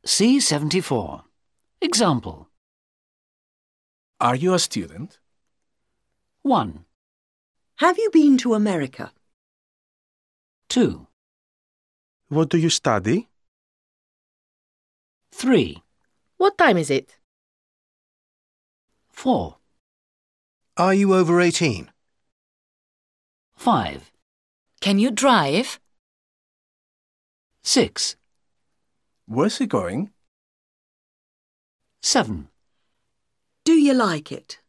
C74. Example. Are you a student? 1, Have you been to America? 2, What do you study? 3, What time is it? 4, Are you over 18? 5, Can you drive? 6, Where's he going? 7. Do you like it?